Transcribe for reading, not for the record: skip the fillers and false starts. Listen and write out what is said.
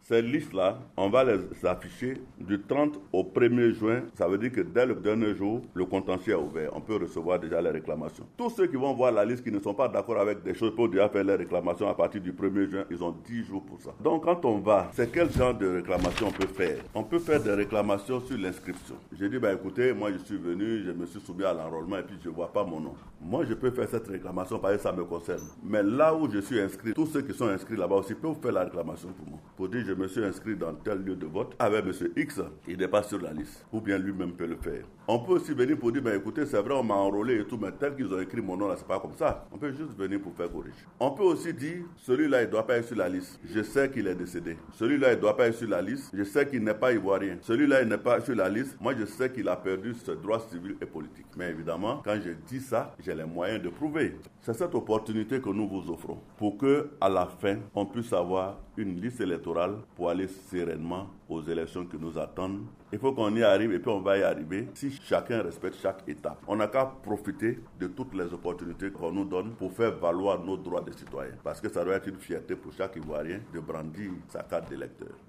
Ces listes-là, on va les afficher du 30 au 1er juin. Ça veut dire que dès le dernier jour, le contentieux est ouvert. On peut recevoir déjà les réclamations. Tous ceux qui vont voir la liste, qui ne sont pas d'accord avec des choses pour déjà faire les réclamations à partir du 1er juin, ils ont 10 jours pour ça. Donc quand on va, c'est quel genre de réclamation on peut faire? On peut faire des réclamations sur l'inscription. J'ai dit, écoutez, moi je suis venu, je me suis soumis à l'enrôlement et puis je ne vois pas mon nom. Moi je peux faire cette réclamation parce que ça me concerne. Mais là où je suis inscrit, tous ceux qui sont inscrits là-bas aussi peuvent faire la réclamation pour moi. Pour dire, je me suis inscrit dans tel lieu de vote avec M. X, il n'est pas sur la liste. Ou bien lui-même peut le faire. On peut aussi venir pour dire, écoutez, c'est vrai, on m'a enrôlé et tout, mais tel qu'ils ont écrit mon nom là, c'est pas comme ça. On peut juste venir pour faire corriger. On peut aussi dire, celui-là, il ne doit pas être sur la liste. Je sais qu'il est décédé. Celui-là, il ne doit pas être sur la liste. Je sais qu'il n'est pas ivoirien. Celui-là, il n'est pas sur la liste. Moi, je sais qu'il a perdu ses droits civils et politiques. Mais évidemment, quand je dis ça, j'ai les moyens de prouver. C'est cette opportunité que nous vous offrons pour que, à la fin, on puisse avoir une liste électorale pour aller sereinement aux élections qui nous attendent. Il faut qu'on y arrive et puis on va y arriver si chacun respecte chaque étape. On n'a qu'à profiter de toutes les opportunités qu'on nous donne pour faire valoir nos droits de citoyens. Parce que ça doit être une fierté pour chaque Ivoirien de brandir sa carte d'électeur.